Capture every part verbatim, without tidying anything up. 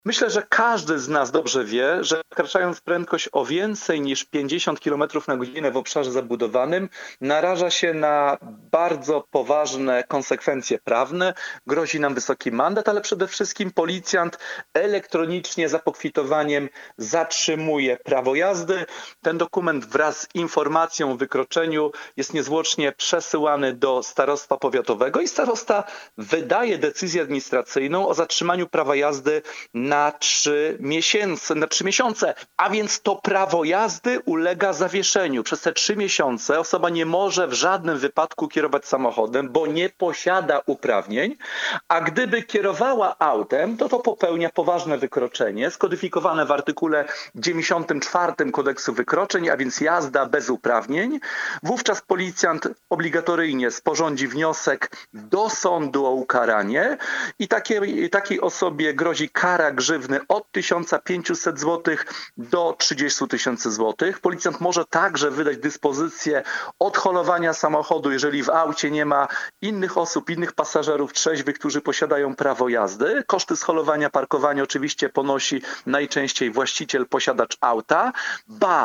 Myślę, że każdy z nas dobrze wie, że przekraczając prędkość o więcej niż pięćdziesiąt kilometrów na godzinę w obszarze zabudowanym, naraża się na bardzo poważne konsekwencje prawne. Grozi nam wysoki mandat, ale przede wszystkim policjant elektronicznie za pokwitowaniem zatrzymuje prawo jazdy. Ten dokument wraz z informacją o wykroczeniu jest niezwłocznie przesyłany do starostwa powiatowego i starosta wydaje decyzję administracyjną o zatrzymaniu prawa jazdy na trzy miesiące, na trzy miesiące, a więc to prawo jazdy ulega zawieszeniu. Przez te trzy miesiące osoba nie może w żadnym wypadku kierować samochodem, bo nie posiada uprawnień, a gdyby kierowała autem, to to popełnia poważne wykroczenie, skodyfikowane w artykule dziewięćdziesiątym czwartym Kodeksu Wykroczeń, a więc jazda bez uprawnień. Wówczas policjant obligatoryjnie sporządzi wniosek do sądu o ukaranie i takiej, takiej osobie grozi kara grzywny od tysiąc pięćset złotych do trzydziestu tysięcy złotych. Policjant może także wydać dyspozycję odholowania samochodu, jeżeli w aucie nie ma innych osób, innych pasażerów trzeźwych, którzy posiadają prawo jazdy. Koszty scholowania, parkowania oczywiście ponosi najczęściej właściciel, posiadacz auta. Ba,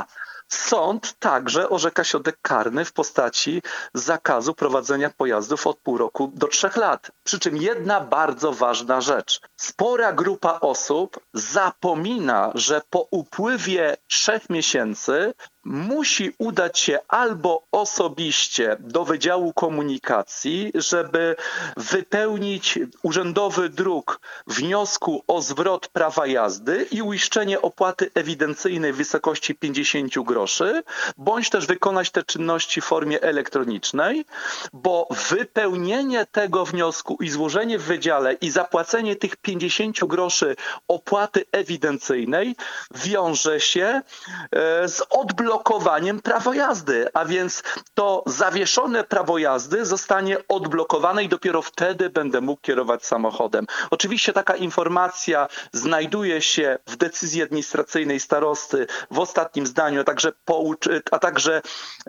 sąd także orzeka środek karny w postaci zakazu prowadzenia pojazdów od pół roku do trzech lat. Przy czym jedna bardzo ważna rzecz. Spora grupa osób zapomina, że po upływie trzech miesięcy musi udać się albo osobiście do Wydziału Komunikacji, żeby wypełnić urzędowy druk wniosku o zwrot prawa jazdy i uiszczenie opłaty ewidencyjnej w wysokości pięćdziesiąt groszy, bądź też wykonać te czynności w formie elektronicznej, bo wypełnienie tego wniosku i złożenie w wydziale i zapłacenie tych pięćdziesiąt groszy opłaty ewidencyjnej wiąże się z odblokowaniem prawa jazdy, a więc to zawieszone prawo jazdy zostanie odblokowane i dopiero wtedy będę mógł kierować samochodem. Oczywiście taka informacja znajduje się w decyzji administracyjnej starosty w ostatnim zdaniu, a także, pouczy, a także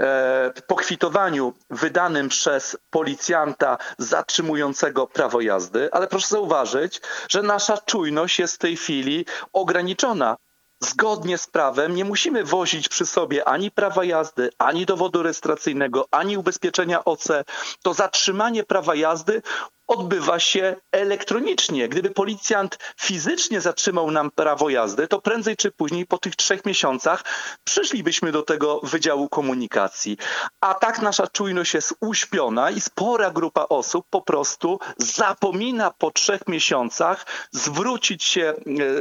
e, pokwitowaniu wydanym przez policjanta zatrzymującego prawo jazdy, ale proszę zauważyć, że nasza czujność jest w tej chwili ograniczona. Zgodnie z prawem nie musimy wozić przy sobie ani prawa jazdy, ani dowodu rejestracyjnego, ani ubezpieczenia O C. To zatrzymanie prawa jazdy odbywa się elektronicznie. Gdyby policjant fizycznie zatrzymał nam prawo jazdy, to prędzej czy później po tych trzech miesiącach przyszlibyśmy do tego Wydziału Komunikacji. A tak nasza czujność jest uśpiona i spora grupa osób po prostu zapomina po trzech miesiącach zwrócić się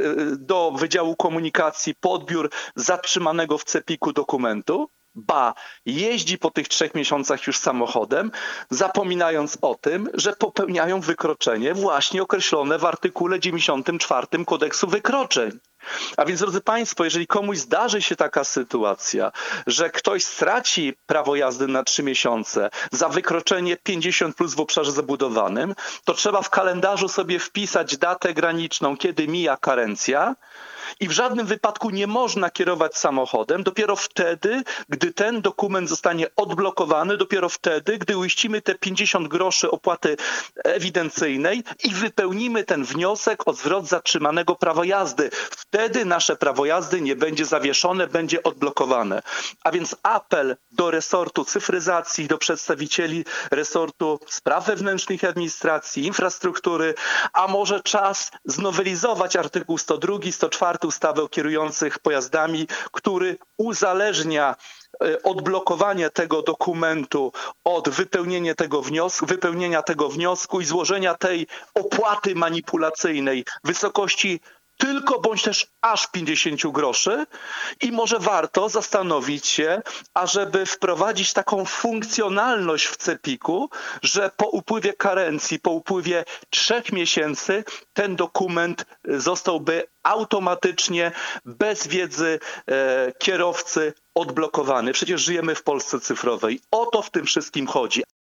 do Wydziału Komunikacji po odbiór zatrzymanego w cepiku dokumentu. Ba, jeździ po tych trzech miesiącach już samochodem, zapominając o tym, że popełniają wykroczenie właśnie określone w artykule dziewięćdziesiątym czwartym Kodeksu Wykroczeń. A więc, drodzy Państwo, jeżeli komuś zdarzy się taka sytuacja, że ktoś straci prawo jazdy na trzy miesiące za wykroczenie pięćdziesiąt plus w obszarze zabudowanym, to trzeba w kalendarzu sobie wpisać datę graniczną, kiedy mija karencja, i w żadnym wypadku nie można kierować samochodem dopiero wtedy, gdy ten dokument zostanie odblokowany, dopiero wtedy, gdy uiścimy te pięćdziesiąt groszy opłaty ewidencyjnej i wypełnimy ten wniosek o zwrot zatrzymanego prawa jazdy. Wtedy nasze prawo jazdy nie będzie zawieszone, będzie odblokowane. A więc apel do resortu cyfryzacji, do przedstawicieli resortu spraw wewnętrznych i administracji, infrastruktury, a może czas znowelizować artykuł sto drugi, sto czwarty ustawy o kierujących pojazdami, który uzależnia odblokowanie tego dokumentu od wypełnienia tego wniosku, wypełnienia tego wniosku i złożenia tej opłaty manipulacyjnej w wysokości tylko bądź też aż pięćdziesiąt groszy i może warto zastanowić się, ażeby wprowadzić taką funkcjonalność w cepiku, że po upływie karencji, po upływie trzech miesięcy ten dokument zostałby automatycznie, bez wiedzy e, kierowcy odblokowany. Przecież żyjemy w Polsce cyfrowej. O to w tym wszystkim chodzi.